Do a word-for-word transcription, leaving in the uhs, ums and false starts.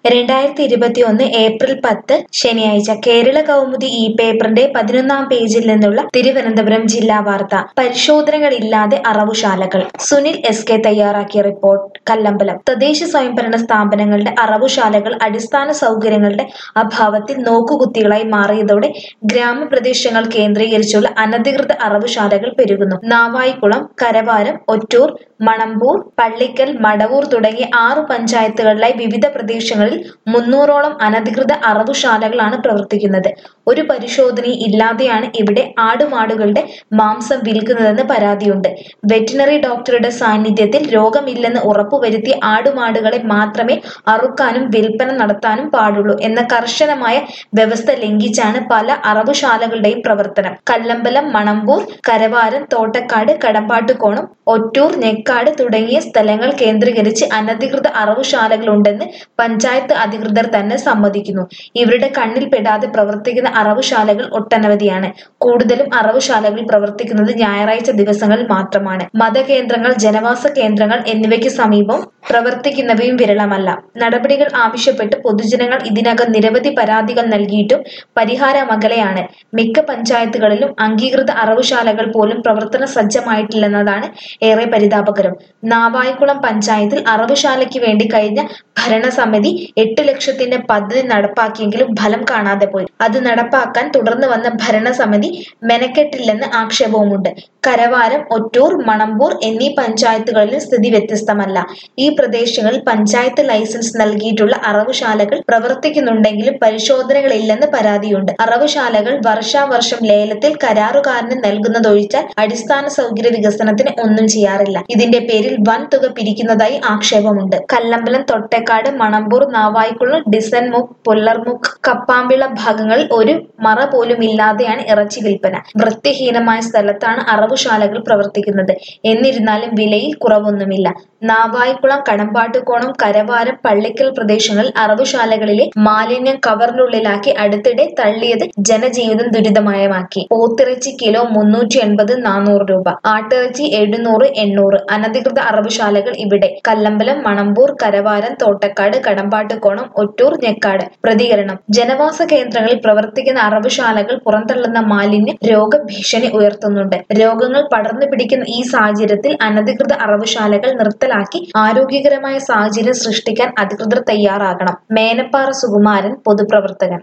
രണ്ടായിരത്തി ഇരുപത്തിയൊന്ന് ഏപ്രിൽ പത്ത് ശനിയാഴ്ച കേരള കൗമുദി ഈ പേപ്പറിന്റെ പതിനൊന്നാം പേജിൽ നിന്നുള്ള തിരുവനന്തപുരം ജില്ലാ വാർത്ത. പരിശോധനകളില്ലാതെ അറവുശാലകൾ. സുനിൽ എസ് കെ തയ്യാറാക്കിയ റിപ്പോർട്ട്. കല്ലമ്പലം. തദ്ദേശ സ്വയംഭരണ സ്ഥാപനങ്ങളുടെ അറവുശാലകൾ അടിസ്ഥാന സൗകര്യങ്ങളുടെ അഭാവത്തിൽ നോക്കുകുത്തികളായി മാറിയതോടെ ഗ്രാമപ്രദേശങ്ങൾ കേന്ദ്രീകരിച്ചുള്ള അനധികൃത അറവുശാലകൾ പെരുകുന്നു. നാവായിക്കുളം, കരവാരം, ഒറ്റൂർ, മണമ്പൂർ, പള്ളിക്കൽ, മടവൂർ തുടങ്ങിയ ആറു പഞ്ചായത്തുകളിലായി വിവിധ പ്രദേശങ്ങളിൽ മുന്നൂറോളം അനധികൃത അറവുശാലകളാണ് പ്രവർത്തിക്കുന്നത്. ഒരു പരിശോധനയും ഇല്ലാതെയാണ് ഇവിടെ ആടുമാടുകളുടെ മാംസം വിൽക്കുന്നതെന്ന് പരാതിയുണ്ട്. വെറ്റിനറി ഡോക്ടറുടെ സാന്നിധ്യത്തിൽ രോഗമില്ലെന്ന് ഉറപ്പുവരുത്തിയ ആടുമാടുകളെ മാത്രമേ അറുക്കാനും വിൽപ്പന നടത്താനും പാടുള്ളൂ എന്ന കർശനമായ വ്യവസ്ഥ ലംഘിച്ചാണ് പല അറവുശാലകളുടെയും പ്രവർത്തനം. കല്ലമ്പലം, മണമ്പൂർ, കരവാരം, തോട്ടക്കാട്, കടമ്പാട്ടുകോണം, ഒറ്റൂർ, ഞെക്കാട് തുടങ്ങിയ സ്ഥലങ്ങൾ കേന്ദ്രീകരിച്ച് അനധികൃത അറവുശാലകളുണ്ടെന്ന് പഞ്ചായത്ത് അധികൃതർ തന്നെ സമ്മതിക്കുന്നു. ഇവരുടെ കണ്ണിൽപ്പെടാതെ പ്രവർത്തിക്കുന്ന അറവുശാലകൾ ഒട്ടനവധിയാണ്. കൂടുതലും അറവുശാലകൾ പ്രവർത്തിക്കുന്നത് ഞായറാഴ്ച ദിവസങ്ങളിൽ മാത്രമാണ്. മതകേന്ദ്രങ്ങൾ, ജനവാസ കേന്ദ്രങ്ങൾ എന്നിവയ്ക്ക് സമീപം പ്രവർത്തിക്കുന്നവയും വിരളമല്ല. നടപടികൾ ആവശ്യപ്പെട്ട് പൊതുജനങ്ങൾ ഇതിനകം നിരവധി പരാതികൾ നൽകിയിട്ടും പരിഹാരമകലെയാണ്. മിക്ക പഞ്ചായത്തുകളിലും അംഗീകൃത അറവുശാലകൾ പോലും പ്രവർത്തന സജ്ജമായിട്ടില്ലെന്നതാണ് ഏറെ പരിതാപകരം. നാവായിക്കുളം പഞ്ചായത്തിൽ അറവുശാലയ്ക്ക് വേണ്ടി കഴിഞ്ഞ ഭരണസമിതി എട്ട് ലക്ഷത്തിന്റെ പദ്ധതി നടപ്പാക്കിയെങ്കിലും ഫലം കാണാതെ പോയി. അത് നടപ്പാക്കാൻ തുടർന്ന് വന്ന ഭരണസമിതി മെനക്കെട്ടില്ലെന്ന് ആക്ഷേപവുമുണ്ട്. കരവാരം, ഒറ്റൂർ, മണമ്പൂർ എന്നീ പഞ്ചായത്തുകളിലും സ്ഥിതി വ്യത്യസ്തമല്ല. ഈ പ്രദേശങ്ങളിൽ പഞ്ചായത്ത് ലൈസൻസ് നൽകിയിട്ടുള്ള അറവുശാലകൾ പ്രവർത്തിക്കുന്നുണ്ടെങ്കിലും പരിശോധനകളില്ലെന്ന് പരാതിയുണ്ട്. അറവുശാലകൾ വർഷാവർഷം ലേലത്തിൽ കരാറുകാരന് നൽകുന്നതൊഴിച്ചാൽ അടിസ്ഥാന സൗകര്യ വികസനത്തിന് ഒന്നും ചെയ്യാറില്ല. ഇതിന്റെ പേരിൽ വൻ തുക പിരിക്കുന്നതായി ആക്ഷേപമുണ്ട്. കല്ലമ്പലം, തൊട്ടേക്കാട്, മണമ്പൂർ, നാവായിക്കുളം, ഡിസൻമുക്ക്, പുല്ലർമുക്ക്, കപ്പാമ്പിള ഭാഗങ്ങളിൽ ഒരു മറ പോലുമില്ലാതെയാണ് ഇറച്ചി വിൽപ്പന. വൃത്തിഹീനമായ സ്ഥലത്താണ് അറവുശാലകൾ പ്രവർത്തിക്കുന്നത്. എന്നിരുന്നാലും വിലയിൽ കുറവൊന്നുമില്ല. നാവായിക്കുളം, കടമ്പാട്ടുകോണം, കരവാരം, പള്ളിക്കൽ പ്രദേശങ്ങളിൽ അറവുശാലകളിലെ മാലിന്യം കവറിനുള്ളിലാക്കി അടുത്തിടെ തള്ളിയത് ജനജീവിതം ദുരിതമയമാക്കി. പോത്തിറച്ചി കിലോ മുന്നൂറ്റി എൺപത് നാനൂറ് രൂപ, ആട്ടിറച്ചി എഴുന്നൂറ് എണ്ണൂറ്. അനധികൃത അറവുശാലകൾ ഇവിടെ. കല്ലമ്പലം, മണമ്പൂർ, കരവാരം, തോട്ടക്കാട്, കടമ്പാട്ടുകോണം, ഒറ്റൂർ, ഞെക്കാട്. പ്രതികരണം. ജനവാസ കേന്ദ്രങ്ങളിൽ പ്രവർത്തിക്കുന്ന അറവുശാലകൾ പുറന്തള്ളുന്ന മാലിന്യം രോഗഭീഷണി ഉയർത്തുന്നുണ്ട്. രോഗങ്ങൾ പടർന്നു പിടിക്കുന്ന ഈ സാഹചര്യത്തിൽ അനധികൃത അറവുശാലകൾ നിർത്തലാക്കി ആരോഗ്യകരമായ സാഹചര്യം സൃഷ്ടിക്കാൻ അധികൃതർ തയ്യാറാകണം. മേനപ്പാറ സുകുമാരൻ, പൊതുപ്രവർത്തകൻ.